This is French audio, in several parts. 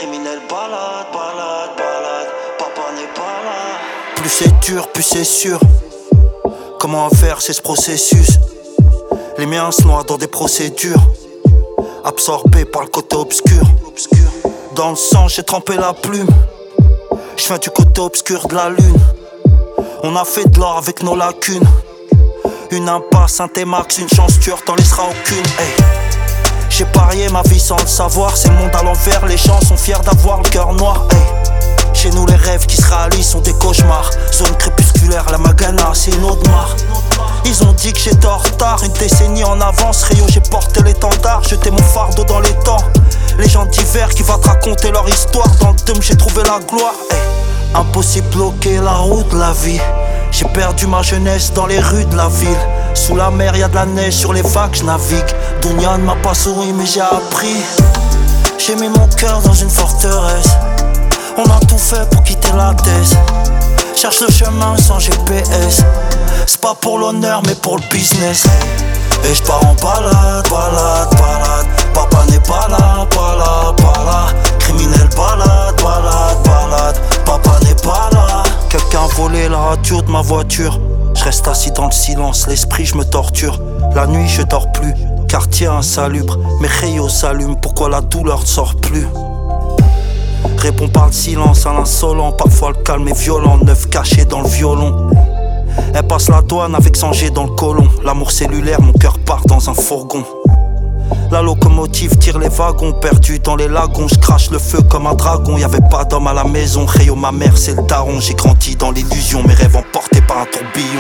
Criminel balade, balade, balade. Papa n'est pas là. Plus c'est dur, plus c'est sûr. Comment faire, c'est ce processus. Les miens se noient dans des procédures, absorbés par le côté obscur. Dans le sang, j'ai trempé la plume. Je viens du côté obscur de la lune. On a fait de l'or avec nos lacunes. Une impasse, un T-Max, une chance dure, t'en laisseras aucune. Hey. J'ai parié ma vie sans le savoir. C'est le monde à l'envers, les gens sont fiers d'avoir le cœur noir. Hey. Chez nous les rêves qui se réalisent sont des cauchemars. Zone crépusculaire, la Magana, c'est une autre mare. Ils ont dit que j'étais en retard, une décennie en avance. Rio, j'ai porté l'étendard, jeté mon fardeau dans les temps. Les gens d'hiver qui vont te raconter leur histoire. Dans le dôme j'ai trouvé la gloire. Hey. Impossible bloquer la route de la vie. J'ai perdu ma jeunesse dans les rues de la ville. Sous la mer y'a de la neige, sur les vagues je navigue. Dunia ne m'a pas souri mais j'ai appris. J'ai mis mon cœur dans une forteresse. On a tout fait pour quitter la thèse. Cherche le chemin sans GPS. C'est pas pour l'honneur mais pour le business. Et je pars en balade, balade, balade. Papa n'est pas là, pas là, pas là. Criminel balade, balade, balade. Papa n'est pas là. Quelqu'un a volé la radio de ma voiture. Je reste assis dans le silence, l'esprit je me torture. La nuit je dors plus, quartier insalubre. Mes rayons s'allument, pourquoi la douleur ne sort plus? Réponds par le silence à l'insolent. Parfois le calme est violent, neuf caché dans le violon. Elle passe la douane avec 100 G dans le côlon. L'amour cellulaire, mon cœur part dans un fourgon. La locomotive tire les wagons, perdu dans les lagons. Je crache le feu comme un dragon, y'avait pas d'homme à la maison. Rayo, ma mère c'est le daron, j'ai grandi dans l'illusion. Mes rêves emportés par un tourbillon.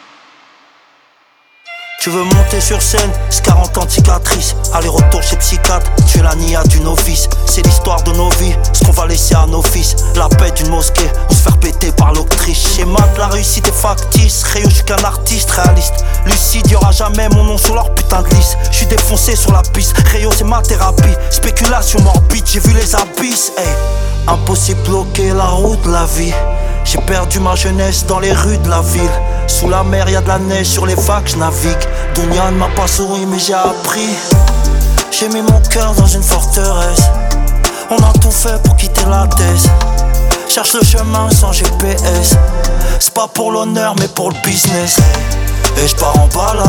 Tu veux monter sur scène, c'est 40 ans de cicatrices. Aller-retour chez psychiatre, tu es la nia du novice. C'est l'histoire de nos vies, ce qu'on va laisser à nos fils. La paix d'une mosquée, ou se faire péter par l'octrice. Schéma de la réussite est factice. Rayo, j'suis qu'un artiste réaliste. Lucide, y'aura jamais mon nom sur leur putain de liste. J'suis défoncé sur la piste, Rayo c'est ma thérapie. Spéculation morbide, j'ai vu les abysses. Hey. Impossible bloquer la route de la vie. J'ai perdu ma jeunesse dans les rues de la ville. Sous la mer y'a de la neige, sur les vagues je navigue. Dunia ne m'a pas souri mais j'ai appris. J'ai mis mon cœur dans une forteresse. On a tout fait pour quitter la thèse. Cherche le chemin sans GPS. C'est pas pour l'honneur mais pour le business. Et je pars en balade,